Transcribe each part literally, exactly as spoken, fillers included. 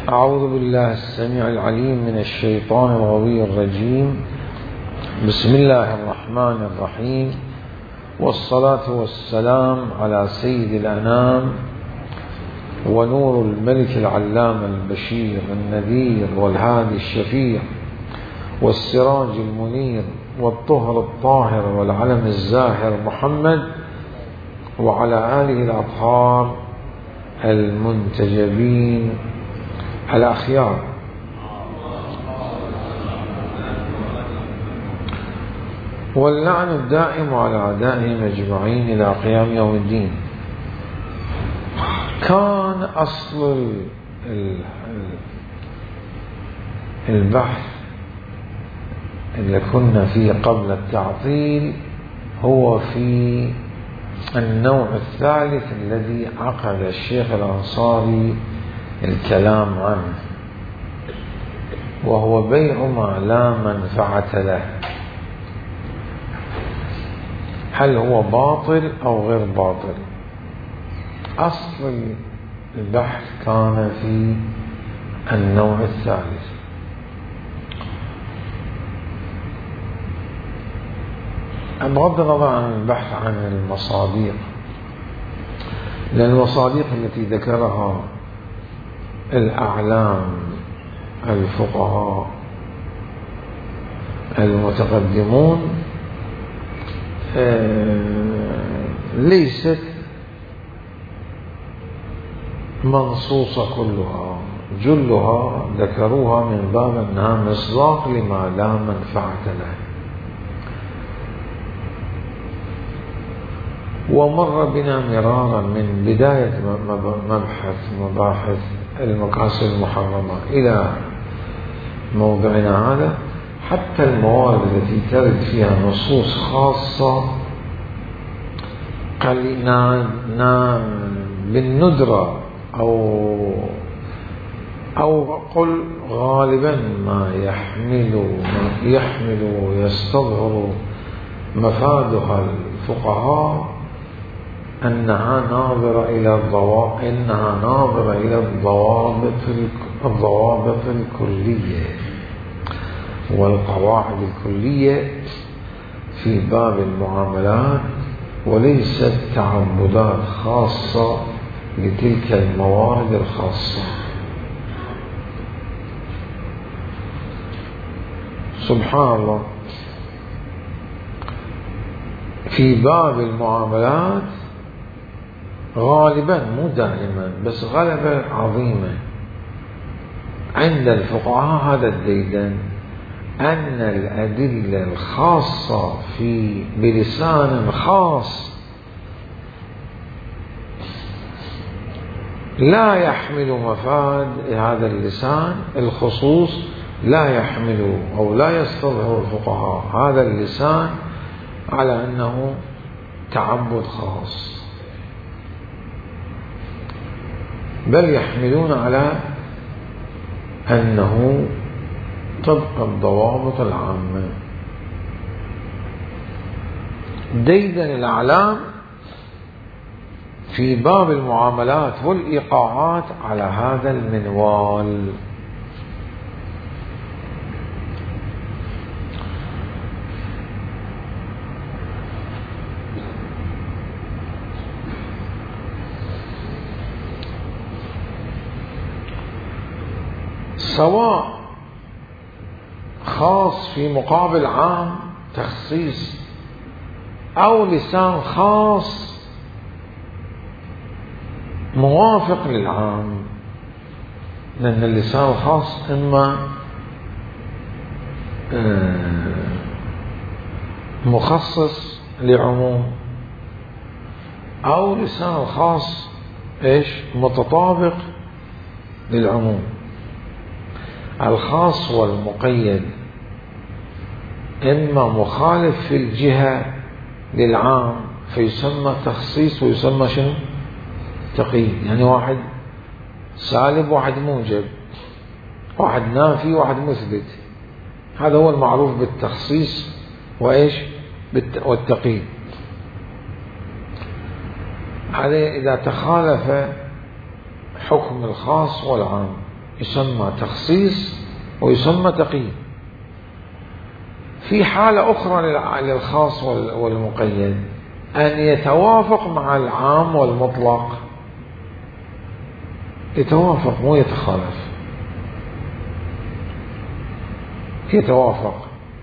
أعوذ بالله السميع العليم من الشيطان الغوي الرجيم. بسم الله الرحمن الرحيم، والصلاة والسلام على سيد الأنام ونور الملك العلام البشير النذير والهادي الشفيع والسراج المنير والطهر الطاهر والعلم الزاهر محمد وعلى آله الأطهار المنتجبين الأخيار. واللعن الدائم على أعدائهم أجمعين إلى قيام يوم الدين. كان أصل البحث اللي كنا فيه قبل التعطيل هو في النوع الثالث الذي عقد الشيخ الأنصاري الكلام عنه، وهو بيع ما لا منفعة له. هل هو باطل أو غير باطل؟ أصل البحث كان في النوع الثالث. بغض النظر عن البحث عن المصادق، لأن المصادق التي ذكرها الأعلام الفقهاء المتقدمون ليست منصوصة كلها، جلها ذكروها من باب أنها مصداق لما لا منفعة له. ومر بنا مرارا من بداية مبحث مباحث المكاسب المحرمة إلى موضعنا هذا، حتى الموارد التي ترد فيها نصوص خاصة قلنا بالندرة أو أو قل غالبا ما يحمل ما يحمل ويستظهر مفادها الفقهاء أنها ناظرة إلى الضوابط إنها ناظرة إلى الضوابط الضوابط الكلية والقواعد الكلية في باب المعاملات، وليست تعبدات خاصة لتلك الموارد الخاصة. سبحان الله، في باب المعاملات غالبا مو دائما بس غلبة عظيمة عند الفقهاء هذا الديدن، أن الأدلة الخاصة في بلسان خاص لا يحمل مفاد هذا اللسان الخصوص، لا يحمل أو لا يستظهر الفقهاء هذا اللسان على أنه تعبد خاص، بل يحملون على أنه طبق الضوابط العامة. ديدن الأعلام في باب المعاملات والإيقاعات على هذا المنوال. سواء خاص في مقابل عام تخصيص، أو لسان خاص موافق للعام، لأن اللسان الخاص إما مخصص لعموم، أو لسان خاص إيش متطابق للعموم. الخاص والمقيد إما مخالف في الجهة للعام فيسمى تخصيص ويسمى شنو؟ تقييد. يعني واحد سالب واحد موجب، واحد نافي واحد مثبت، هذا هو المعروف بالتخصيص وإيش والتقييد. هذا إذا تخالف حكم الخاص والعام. يسمى تخصيص ويسمى تقييد. في حالة أخرى للخاص والمقيد، أن يتوافق مع العام والمطلق، يتوافق مو يتخالف، يتوافق.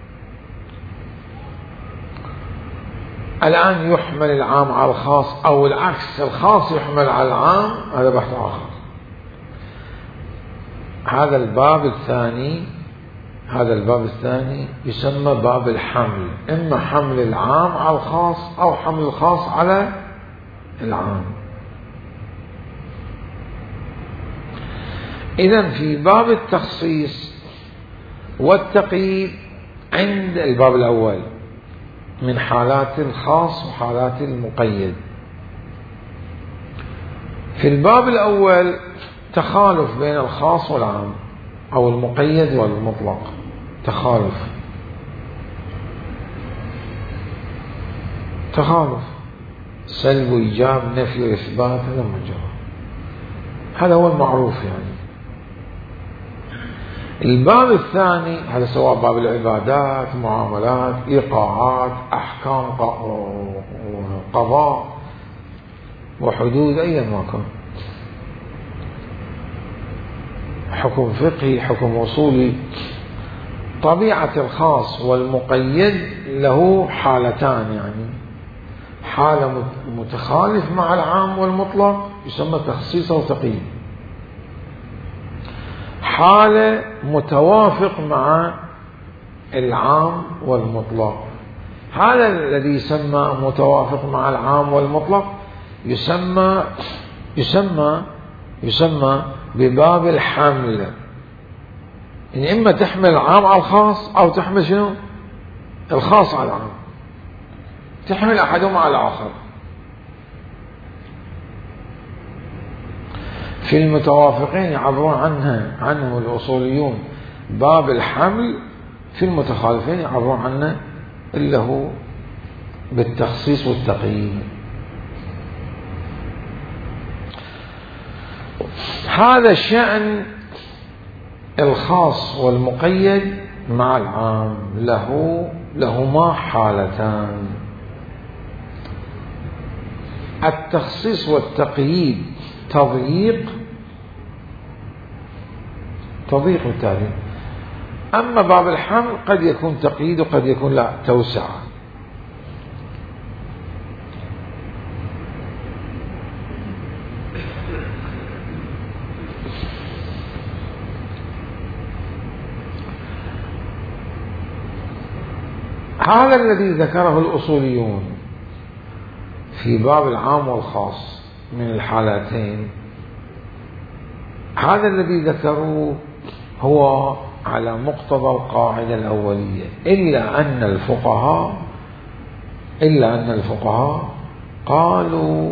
الآن يحمل العام على الخاص أو العكس، الخاص يحمل على العام، هذا بحث آخر. هذا الباب الثاني هذا الباب الثاني يسمى باب الحمل، إما حمل العام على الخاص أو حمل الخاص على العام. إذن في باب التخصيص والتقييد عند الباب الأول من حالات الخاص وحالات المقيد. في الباب الأول تخالف بين الخاص والعام أو المقيد والمطلق، تخالف تخالف سلب وإيجاب، نفي وإثبات، هذا مجرد، هذا هو المعروف. يعني الباب الثاني هذا سواء باب العبادات، معاملات، إيقاعات، أحكام قضاء وحدود، أيا ما كان، حكم فقهي، حكم أصولي. طبيعة الخاص والمقيد له حالتان، يعني حالة متخالف مع العام والمطلق يسمى تخصيص أو تقييد، حالة متوافق مع العام والمطلق. هذا الذي يسمى متوافق مع العام والمطلق يسمى يسمى يسمى بباب الحمل. يعني إما تحمل العام على الخاص أو تحمل شنو؟ الخاص على العام، تحمل أحدهما على الآخر. في المتوافقين يعبرون عنها عنه الأصوليون باب الحمل، في المتخالفين يعبرون عنه إلا هو بالتخصيص والتقييد. هذا شأن الخاص والمقيد مع العام، له لهما حالتان. التخصيص والتقييد تضييق تضييق وتعليم. أما باب الحمل قد يكون تقييد وقد يكون لا توسع. هذا الذي ذكره الأصوليون في باب العام والخاص من الحالتين، هذا الذي ذكروه هو على مقتضى القاعدة الأولية، إلا أن الفقهاء إلا أن الفقهاء قالوا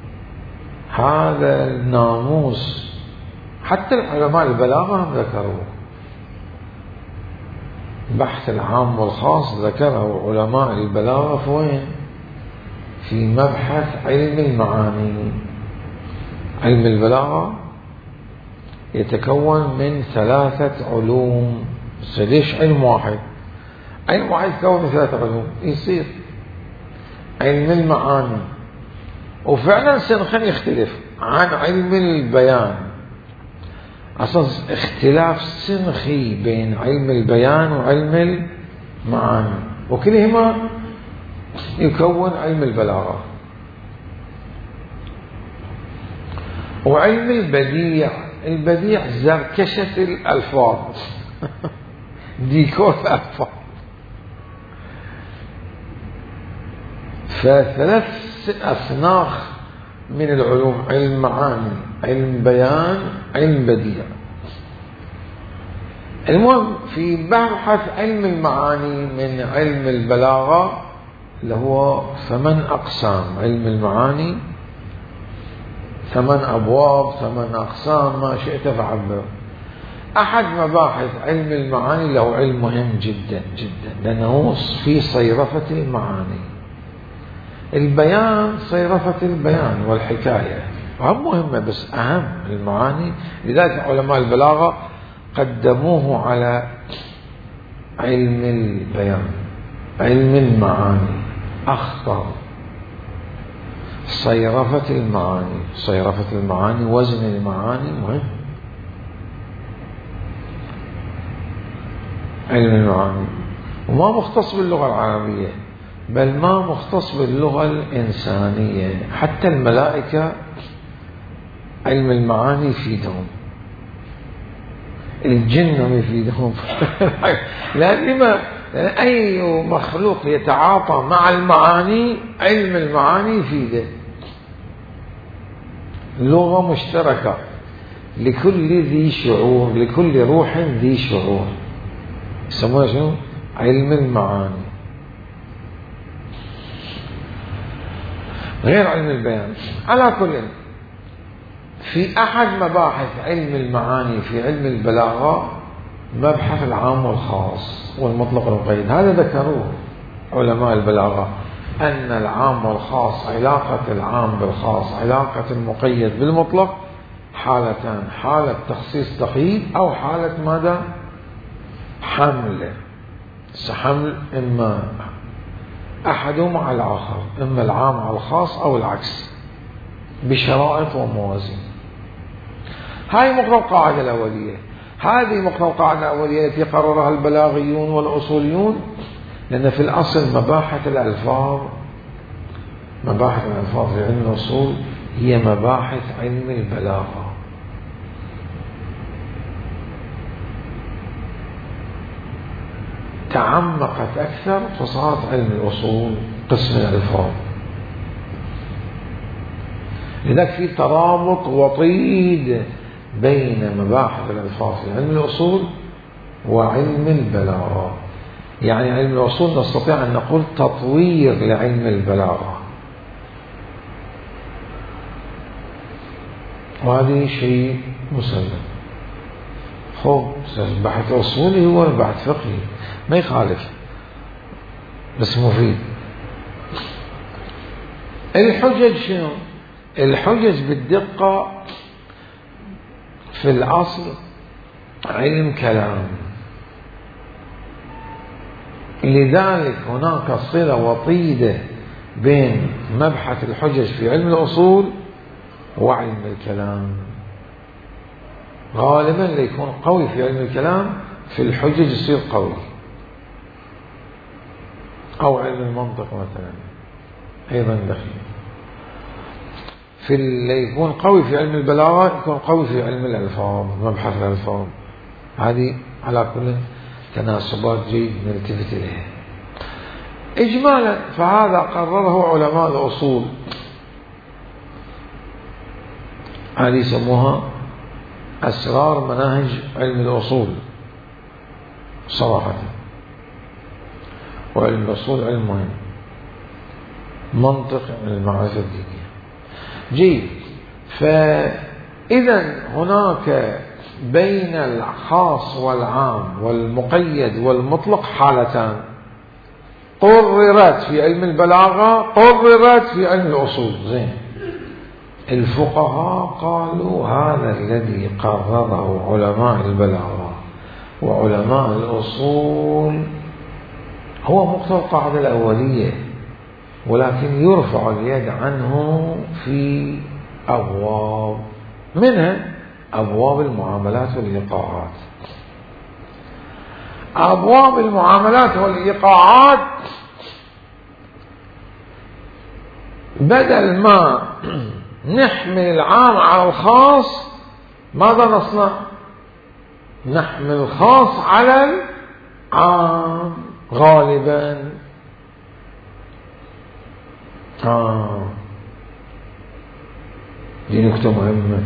هذا الناموس، حتى العلماء البلاغة هم ذكروه. بحث العام والخاص ذكره علماء البلاغة في وين؟ في مبحث علم المعاني. علم البلاغة يتكون من ثلاثة علوم، بس ليش علم واحد؟ علم واحد يتكون من ثلاثة علوم، يصير علم المعاني. وفعلا سنخن يختلف عن علم البيان، أصلا اختلاف سنخي بين علم البيان وعلم المعاني، وكلهما يكون علم البلاغة. وعلم البديع، البديع زركشة الألفاظ ديكور الألفاظ. فثلاث أصناف من العلوم: علم معاني، علم بيان، علم بديع. المهم في بحث علم المعاني من علم البلاغة اللي هو ثمان أقسام. علم المعاني ثمان أبواب، ثمان أقسام، ما شئت فعبر. أحد مباحث علم المعاني له علم مهم جدا جدا، لأنه في صيرفة المعاني. البيان صيرفة البيان والحكاية هم مهمة بس أهم المعاني. لذلك علماء البلاغة قدموه على علم البيان، علم المعاني أخطر. صيرفة المعاني، صيرفة المعاني، وزن المعاني مهم. علم المعاني وما مختص باللغة العربية، بل ما مختص باللغة الإنسانية. حتى الملائكة علم المعاني يفيدهم، الجن يفيدهم. لأن ما أي مخلوق يتعاطى مع المعاني علم المعاني يفيده. لغة مشتركة لكل ذي شعور، لكل روح ذي شعور، يسمونها شنو؟ علم المعاني، غير علم البيان. على كل، في أحد مباحث علم المعاني في علم البلاغة مبحث العام والخاص والمطلق والمقيد. هذا ذكروه علماء البلاغة، أن العام والخاص، علاقة العام بالخاص، علاقة المقيد بالمطلق حالتان: حالة تخصيص تقييد، أو حالة ماذا؟ حمل. حمل إما أحدهما على الآخر، إما العام على الخاص أو العكس، بشرائط وموازين. هاي مقتضى القاعدة الأولية. هذه مقتضى القاعدة الأولية التي قررها البلاغيون والأصوليون، لأن في الأصل مباحث الألفاظ، مباحث الألفاظ في علم الأصول هي مباحث علم البلاغة. تعمقت أكثر فصارت علم الأصول قسم الألفاظ. لذلك في ترابط وطيد بين مباحث الألفاظ في علم الأصول وعلم البلاغة. يعني علم الأصول نستطيع أن نقول تطوير لعلم البلاغة، وهذه شيء مسلم. خب بحث أصولي هو بحث فقهي ما يخالف، بس مفيد. الحجج شنو؟ الحجج بالدقة في الأصل علم كلام، لذلك هناك صلة وطيدة بين مبحث الحجج في علم الأصول وعلم الكلام. غالبا ليكون قوي في علم الكلام، في الحجج يصير قوي، أو علم المنطق مثلا أيضا دخيل. في اللي يكون قوي في علم البلاغة يكون قوي في علم الألفاظ، مبحث الألفاظ. هذه على كل تناسبات جيد نلتفت إليها. إجمالا فهذا قرره علماء الأصول، هذه يسموها أسرار مناهج علم الأصول صراحة. وعلم الأصول علم مهم، منطق من المعرفة الدينية. جيد. فإذا هناك بين الخاص والعام والمقيد والمطلق حالتان، قررت في علم البلاغة، قررت في علم الأصول. زين. الفقهاء قالوا هذا الذي قرره علماء البلاغة وعلماء الأصول هو مقتضى القاعدة الأولية، ولكن يرفع اليد عنه في أبواب، منها أبواب المعاملات والإيقاعات. أبواب المعاملات والإيقاعات بدل ما نحمل العام على الخاص، ماذا نصنع؟ نحمل الخاص على العام غالبا. آه. دي نكتة مهمة.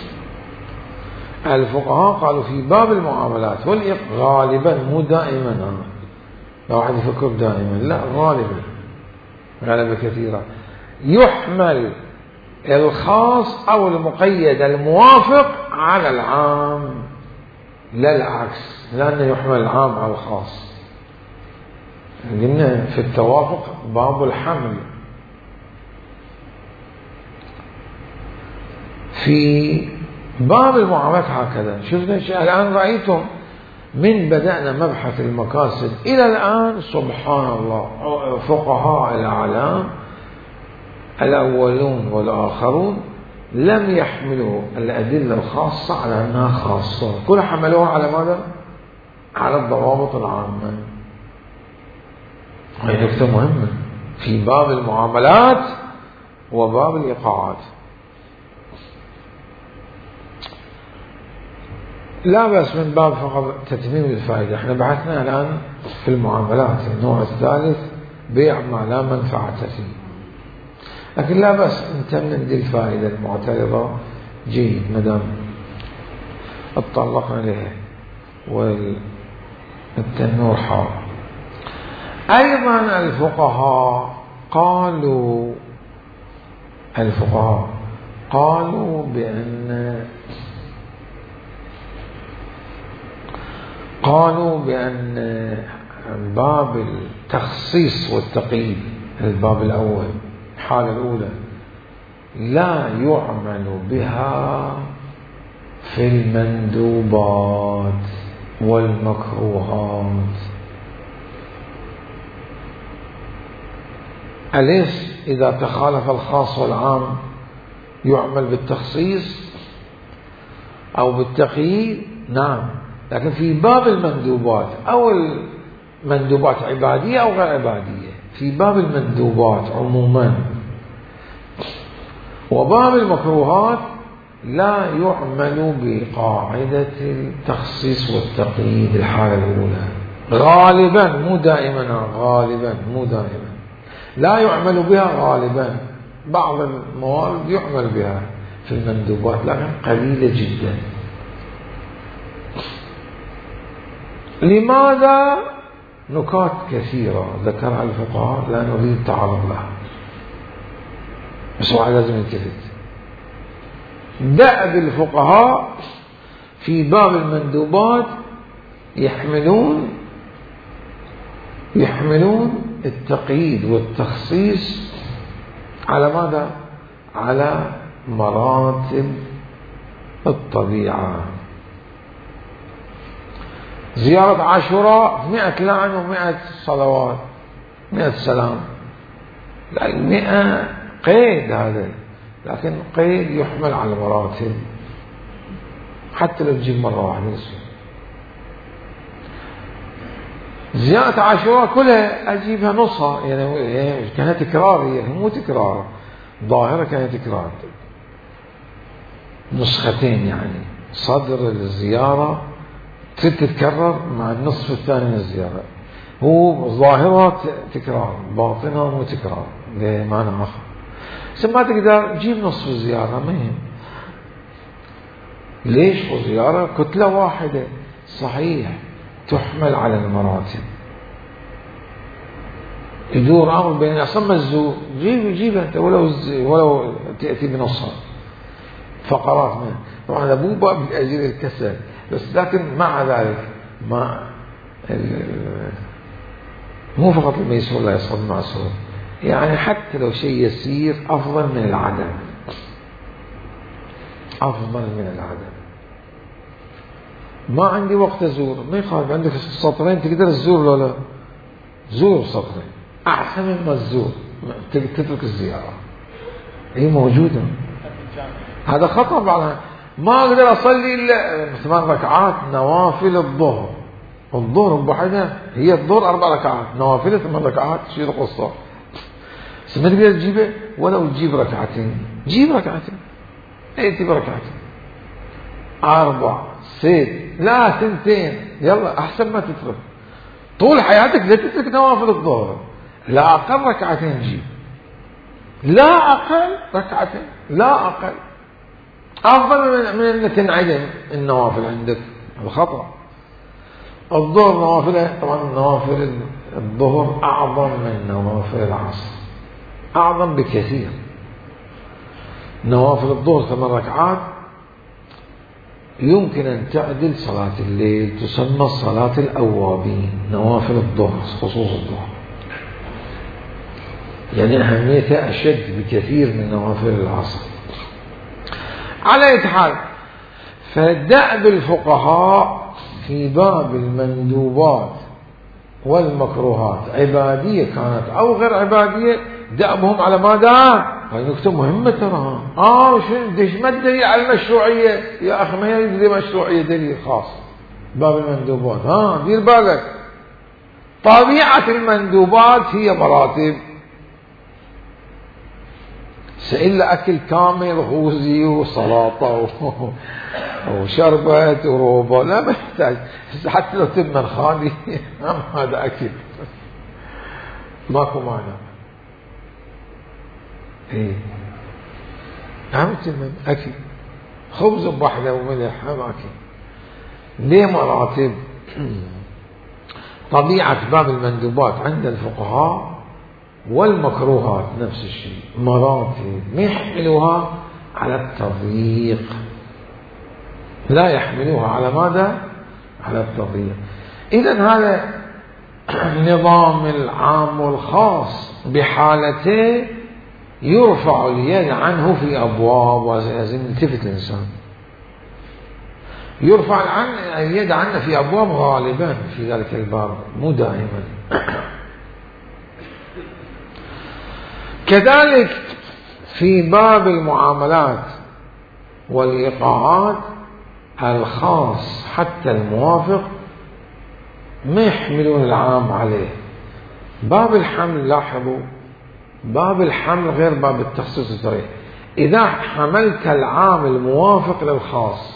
الفقهاء قالوا في باب المعاملات والإيقاع غالبا، مو دائما، آه. لو واحد يفكر دائما، لا، غالبا، غالبا كثيرا يحمل الخاص أو المقيد الموافق على العام، لا العكس، لأنه يحمل العام على الخاص. قلنا في التوافق باب الحمل. في باب المعاملات هكذا. شفنا الآن رأيتم من بدأنا مبحث المقاصد إلى الآن سبحان الله فقهاء الأعلام الأولون والآخرون لم يحملوا الأدلة الخاصة على أنها خاصة، كل حملوها على ماذا؟ على الضوابط العامة. هذه نقطة مهمة في باب المعاملات وباب الإيقاعات. لا بأس من باب فقط تتميم الفائدة. احنا بحثنا الآن في المعاملات النوع الثالث بيع ما لا منفعة فيه، لكن لا بأس نتمم دي الفائدة المعترضة جيد مدام اطلقنا عليها والتنور حار. أيضا الفقهاء قالوا الفقهاء قالوا بأن قالوا بأن باب التخصيص والتقييد الباب الأول الحالة الأولى لا يعمل بها في المندوبات والمكروهات. أليس إذا تخالف الخاص والعام يعمل بالتخصيص أو بالتقييد؟ نعم، لكن في باب المندوبات أو المندوبات عبادية أو غير عبادية، في باب المندوبات عموما وباب المكروهات لا يعمل بقاعدة التخصيص والتقييد الحالة الأولى غالبا، مو دائما، غالبا مو دائما، لا يعمل بها غالبا. بعض الموارد يعمل بها في المندوبات لكن قليلة جدا. لماذا؟ نكات كثيرة ذكرها الفقهاء لا نريد التعرض لها، بس واحد لازم يلتفت. دأب الفقهاء في باب المندوبات يحملون يحملون التقييد والتخصيص على ماذا؟ على مراتب الطبيعة. زيارة عاشوراء مئة لعن ومئة صلوات مئة سلام، لا مئة قيد هذا، لكن قيد يحمل على مراتب حتى لو تجيب مرة واحدة. زيارة عاشوراء كلها أجيبها نصها، يعني كانت تكرار، هي مو تكرار ظاهرة، كانت تكرار نسختين، يعني صدر الزيارة تتكرر مع النصف الثاني من الزيارة، هو ظاهرة تكرار باطنها مو تكرار بمعنى آخر. ما تقدر تجيب نصف الزيارة، مهم. ليش؟ وزيارة كتلة واحدة صحيح تحمل على المراتب، يدور أمر بين أصلا الزور جيب جيبها أنت ولو ولو تأتي بنصها فقرات منه. طبعا هذا مو باب لأجل الكسل، بس لكن مع ذلك ما مو فقط الميسور لا يسقط المعسور، يعني حتى لو شيء يسير أفضل من العدم، أفضل من العدم. ما عندي وقت أزور، ما يخالف، عندك سطرين تقدر تزور ولا لا؟ زور سطرين أحسن مما تزور تترك الزيارة، هي موجودة. هذا خطأ بعضها. ما أقدر أصلي إلا ثمان ركعات نوافل الظهر، الظهر بوحدها هي الظهر أربع ركعات نوافل ثمان ركعات شيء قصة. ما تقدر تجيبه ولو تجيب ركعتين، جيب ركعتين، ائتي بركعتين أربع ست لا ثنتين، يلا أحسن ما تترك طول حياتك. لا تترك نوافل الظهر، لا أقل ركعتين جيب، لا أقل ركعتين، لا أقل، أفضل من أن تنعدم النوافل عندك. هذا خطأ. الظهر نوافله طبعا نوافل الظهر أعظم من نوافل العصر، أعظم بكثير. نوافل الظهر ثمان ركعات يمكن أن تعدل صلاة الليل، تسمى صلاة الأوابين. نوافل الظهر خصوص الظهر يعني أهميتها أشد بكثير من نوافل العصر. على أي حال، فدأب الفقهاء في باب المندوبات والمكروهات عبادية كانت أو غير عبادية، دأبهم على ماذا؟ هاي نكتة مهمة ترى. آه شو ديش ما الدليل على المشروعية يا أخي؟ ما هي دليل مشروعية، دليل خاص باب المندوبات. ها دير بالك، طبيعة المندوبات هي مراتب. سئل أكل كامل غوزي وسلطة وشربت وروبة لا محتاج، حتى لو تمن خالي هذا أكل ماكو معنى. ايه عم تمن أكل خبز بوحدة وملح هم أكل. ليه مراتب؟ طبيعة باب المندوبات عند الفقهاء والمكروهات نفس الشيء، مراتب ما يحملوها على التضييق، لا يحملوها على ماذا؟ على التضييق. إذن هذا النظام العام والخاص بحالته يرفع اليد عنه في أبواب، ولازم يلتفت الإنسان، يرفع عن اليد عنه في أبواب غالبا في ذلك الباب، مو دائما. كذلك في باب المعاملات والإيقاعات الخاص حتى الموافق ما يحملون العام عليه. باب الحمل لاحظوا، باب الحمل غير باب التخصيص الصريح. إذا حملت العام الموافق للخاص،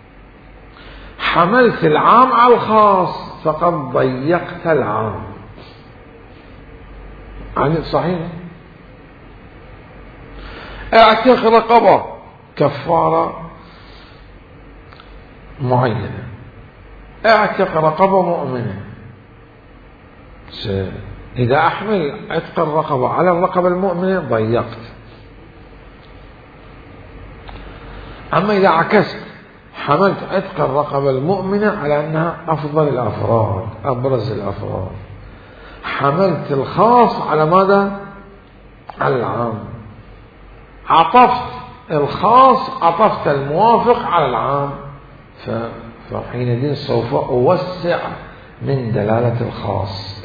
حملت العام على الخاص، فقد ضيقت العام. يعني صحيح، اعتق رقبة كفارة معينة، اعتق رقبة مؤمنة. إذا أحمل عتق الرقبة على الرقبة المؤمنة ضيقت. أما إذا عكست، حملت عتق الرقبة المؤمنة على أنها أفضل الأفراد أبرز الأفراد، حملت الخاص على ماذا؟ على العام. عطفت الخاص، عطفت الموافق على العام، فحينئذ سوف أوسع من دلالة الخاص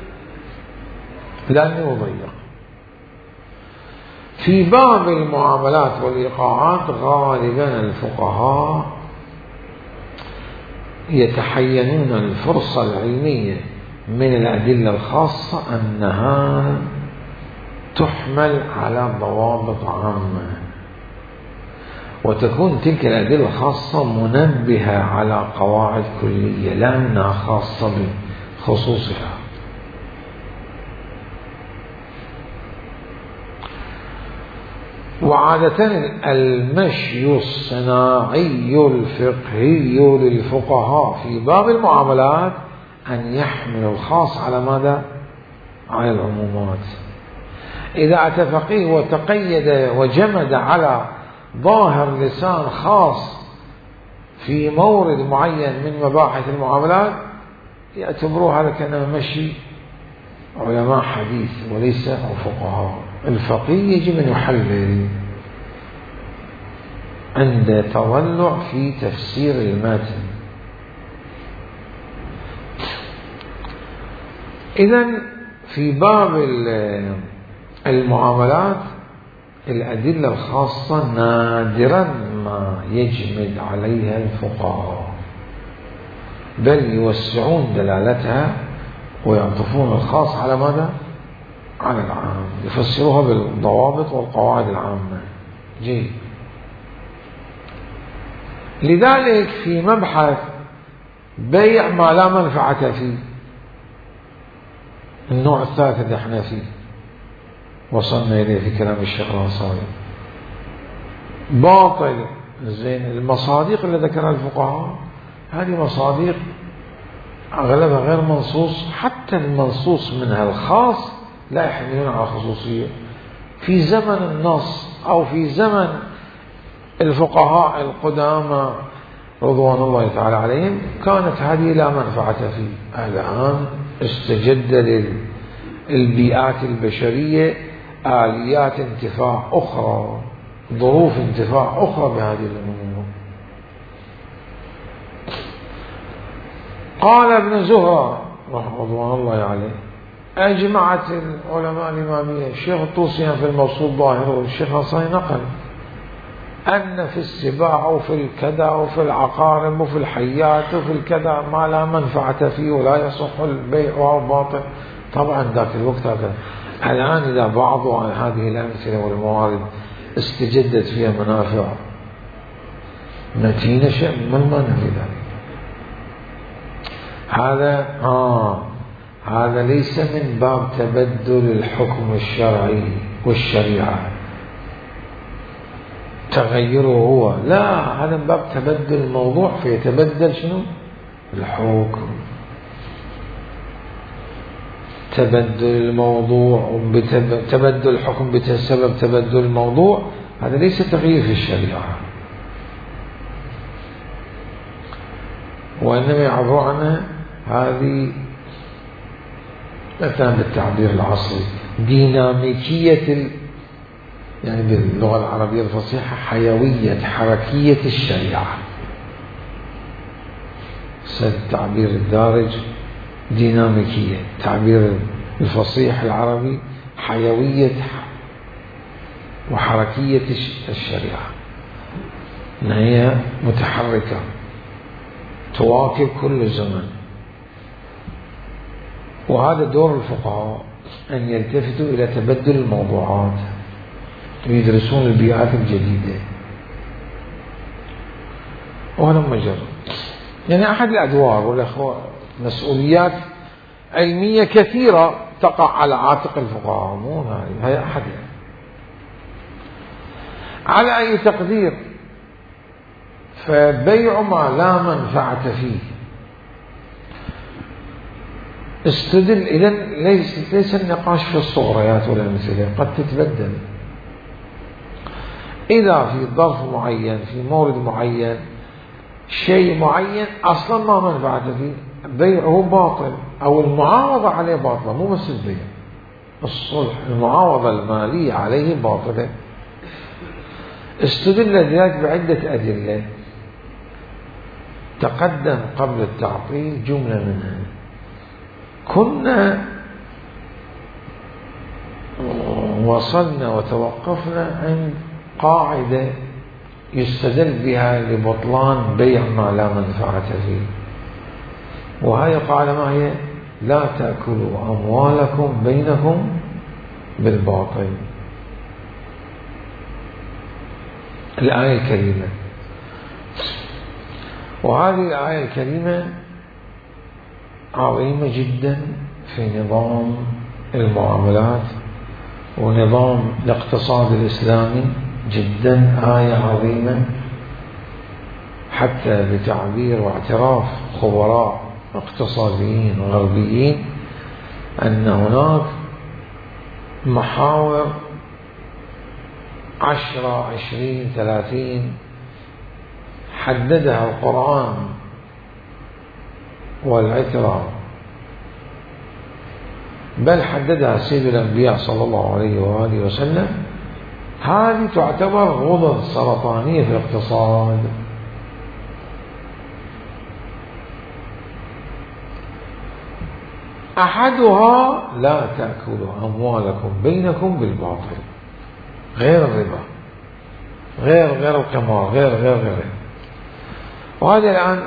لأنه ضيق. في باب المعاملات والإيقاعات غالبا الفقهاء يتحينون الفرصة العلمية من الأدلة الخاصة أنها تحمل على ضوابط عامة، وتكون تلك الأدلة الخاصة منبهة على قواعد كلية لا أنها خاصة بخصوصها. وعادة المشي الصناعي الفقهي للفقهاء في باب المعاملات أن يحمل الخاص على ماذا؟ على العمومات. إذا أتى فقيه وتقيد وجمد على ظاهر لسان خاص في مورد معين من مباحث المعاملات يعتبروه هذا كأنه مشي علماء حديث وليس فقهاء. الفقيه يجب أن يحلل عند تطلع في تفسير المتن. إذن في باب المعاملات الأدلة الخاصة نادرا ما يجمد عليها الفقهاء، بل يوسعون دلالتها ويعطفون الخاص على ماذا؟ على العام، يفسروها بالضوابط والقواعد العامة. جيد. لذلك في مبحث بيع ما لا منفعة فيه، النوع الثالث اللي احنا فيه وصلنا إليه في كلام الشيخ الأنصاري، باطل. زين، المصادق اللي ذكرها الفقهاء هذه مصادق أغلبها غير منصوص، حتى المنصوص منها الخاص لا يحملون على خصوصية. في زمن النص أو في زمن الفقهاء القدامى رضوان الله تعالى عليهم كانت هذه لا منفعة فيه. الآن استجد للبيئات البشرية آليات انتفاع أخرى ظروف انتفاع أخرى بهذه الأمور. قال ابن زهرة رحمه الله عليه: أجمعت العلماء الإمامية، الشيخ الطوسي في الموصول ظاهر والشيخ نصري نقل، أن في السباع وفي الكذا وفي العقارب وفي الحيات وفي الكذا ما لا منفعة فيه ولا يصح البيع وهو باطل. طبعا ذاك الوقت هذا. الآن إذا بعض عن هذه الأمثلة والموارد استجدت فيها منافع نتيجة شيء ما المانع في ذلك. هذا آه هذا ليس من باب تبدل الحكم الشرعي والشريعة تغيره هو، لا، هذا من باب تبدل الموضوع فيتبدل شنو؟ الحكم. تبدل الموضوع تبدل الحكم بسبب تبدل الموضوع، هذا ليس تغيير في الشريعة، وإنما يعبر عنها هذه مثلا بالتعبير العصري ديناميكية ال... يعني باللغة العربية الفصيحة حيوية حركية الشريعة. التعبير الدارج ديناميكية، التعبير الفصيح العربي حيوية وحركية الشريعة، إن هي متحركة تواكب كل زمن. وهذا دور الفقهاء أن يلتفتوا إلى تبدل الموضوعات ويدرسون البيئات الجديدة. وهذا مجرد يعني أحد الأدوار والأخوة مسؤوليات علمية كثيرة تقع على عاتق الفقهاء، مو هذه أحد يعني. على أي تقدير فبيع ما لا منفعة فيه استدل. إذن ليس, ليس النقاش في الصغريات والأمثلة، قد تتبدل. إذا في ظرف معين في مورد معين شيء معين أصلا ما منفعة فيه بيعه باطل أو المعاوضة عليه باطلة، مو بس البيع، الصلح المعاوضة المالية عليه باطلة. استدل ذلك بعدة أدلة تقدم قبل التعطيل جملة منها. كنا وصلنا وتوقفنا عند قاعدة يستدل بها لبطلان بيع ما لا منفعة فيه، وهي قاعدة ما هي؟ لا تأكلوا أموالكم بينكم بالباطل. الآية الكريمة، وهذه الآية الكريمة عظيمة جدا في نظام المعاملات ونظام الاقتصاد الإسلامي، جدا آية عظيمة، حتى بتعبير واعتراف خبراء اقتصاديين غربيين أن هناك محاور عشرة عشرين ثلاثين حددها القرآن والعترة، بل حددها سيد الأنبياء صلى الله عليه وآله وسلم. هذه تعتبر غدد سرطانية في الاقتصاد. أحدها لا تأكلوا أموالكم بينكم بالباطل، غير الربا، غير غير القمار، غير غير غير. وهذه الآن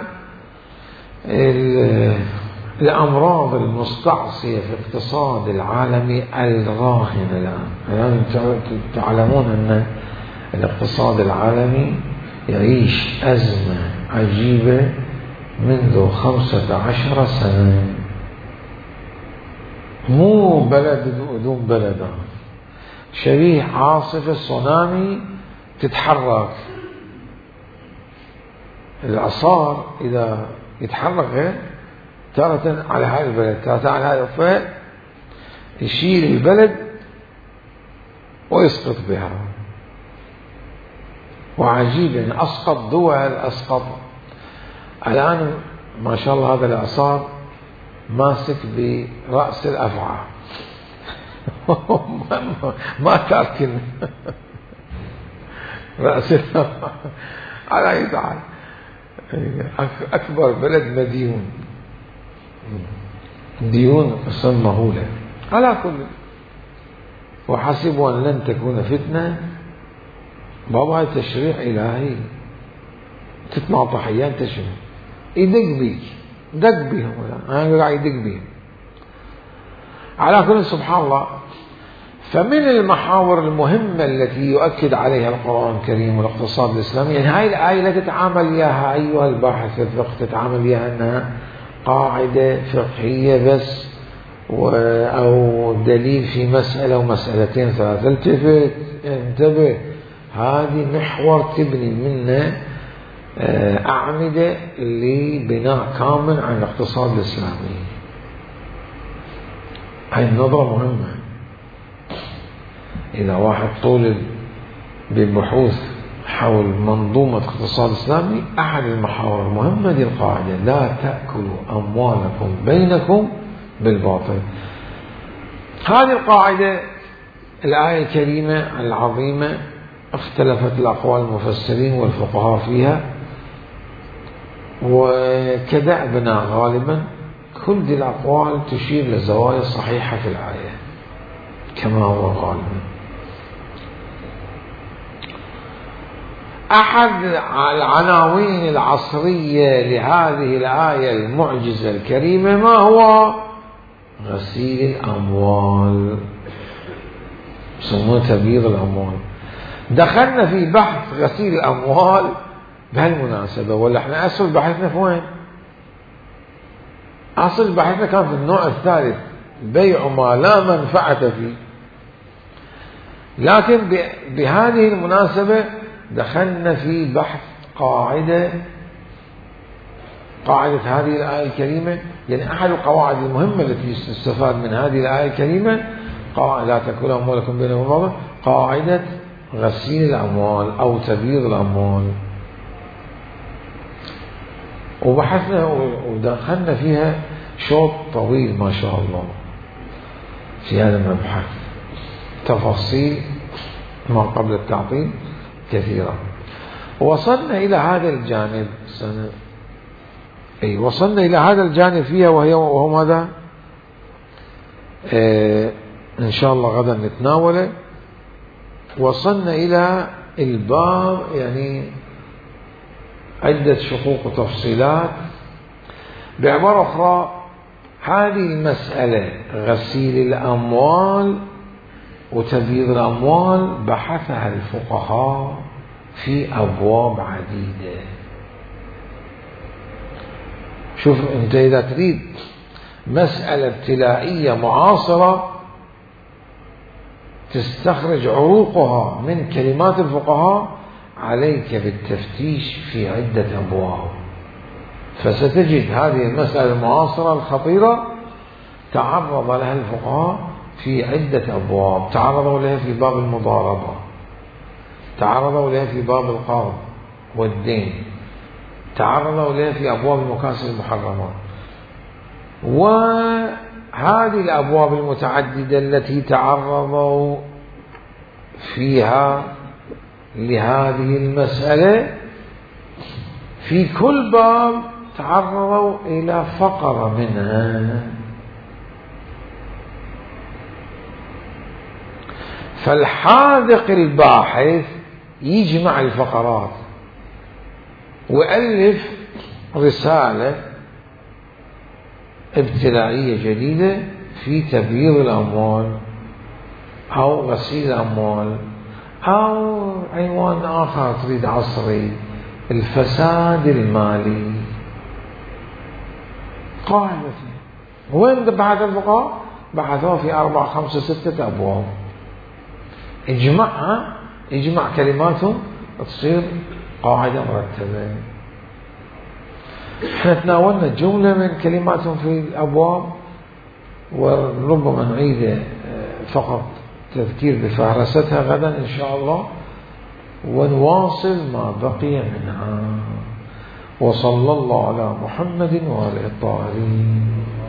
الأمراض المستعصية في الاقتصاد العالمي الراهنة الآن. الآن تعلمون أن الاقتصاد العالمي يعيش أزمة عجيبة منذ خمسة عشر سنة، مو بلد دون بلد، شبيه عاصفة تسونامي تتحرك. الإعصار إذا يتحرك غير تارة على هذا البلد، تارة على هذا الفئة، يشيل البلد ويسقط بها. وعجيب يعني أسقط دول، أسقط الآن ما شاء الله هذا الإعصار ماسك برأس الأفعى ما تاركن رأس على أي حال أكبر بلد مديون، ديون قسم مهولة على كل. وحسبوا أن لن تكون فتنة، بابا تشريع إلهي، تسمع طحيان تشريع يدق بيك، دق بيهم، أنا قاعد يدق بيهم على كل. سبحان الله. فمن المحاور المهمة التي يؤكد عليها القرآن الكريم والاقتصاد الإسلامي، يعني هاي الآية لا تتعامل إياها أيها الباحث في الفقه، تتعامل إياها أنها قاعدة فقهية بس أو دليل في مسألة ومسألتين ثلاثة. التفت، انتبه، هذه محور تبني منه أعمدة لبناء كامل عن الاقتصاد الإسلامي. هاي النظرة مهمة. إذا واحد طولب ببحوث حول منظومة اقتصاد إسلامي، أحد المحاور المهمة دي القاعدة: لا تأكلوا أموالكم بينكم بالباطل. هذه القاعدة الآية الكريمة العظيمة اختلفت الأقوال المفسرين والفقهاء فيها، وكدأبنا غالبا كل دي الأقوال تشير لزوايا صحيحة في الآية كما هو غالبا. أحد العناوين العصرية لهذه الآية المعجزة الكريمة ما هو؟ غسيل الأموال، يسمونه تبييض الأموال. دخلنا في بحث غسيل الأموال بهالمناسبة، ولا احنا أصل بحثنا في وين؟ أصل بحثنا كان في النوع الثالث، بيع ما لا منفعة فيه. لكن بهذه المناسبة دخلنا في بحث قاعدة قاعدة هذه الآية الكريمة. يعني أحد القواعد المهمة التي تستفاد من هذه الآية الكريمة قاعدة لا تأكلوا أموالكم بينكم بالباطل، قاعدة غسيل الأموال أو تبييض الأموال. وبحثنا ودخلنا فيها شوط طويل ما شاء الله في هذا المبحث، تفاصيل ما قبل التعطيل كثيرة. وصلنا إلى هذا الجانب سنة أي وصلنا إلى هذا الجانب فيها، وهي وهو ماذا؟ آه إن شاء الله غدا نتناوله. وصلنا إلى الباب، يعني عدة شقوق وتفصيلات. بعبارة أخرى، هذه المسألة غسيل الأموال وتبييض الأموال بحثها الفقهاء في أبواب عديدة. شوف أنت إذا تريد مسألة ابتلائية معاصرة تستخرج عروقها من كلمات الفقهاء، عليك بالتفتيش في عدة أبواب، فستجد هذه المسألة المعاصرة الخطيرة تعرض لها الفقهاء في عدة أبواب. تعرضوا لها في باب المضاربة، تعرضوا لها في باب القرض والدين، تعرضوا لها في أبواب المكاسب المحرمات. وهذه الأبواب المتعددة التي تعرضوا فيها لهذه المسألة، في كل باب تعرضوا إلى فقرة منها. فالحاذق الباحث يجمع الفقرات وألف رسالة ابتدائية جديدة في تبييض الأموال أو غسيل الأموال، أو عنوان آخر تريد عصري، الفساد المالي. قاعدة وين بحث الفقهاء؟ بحثوها في أربع خمسة ستة أبواب. اجمعها، اجمع كلماتهم تصير قاعدة مرتبة. احنا تناولنا جملة من كلماتهم في الأبواب، وربما نعيد فقط تذكير بفهرستها غدا إن شاء الله، ونواصل ما بقي منها. وصلى الله على محمد وآله الطاهرين.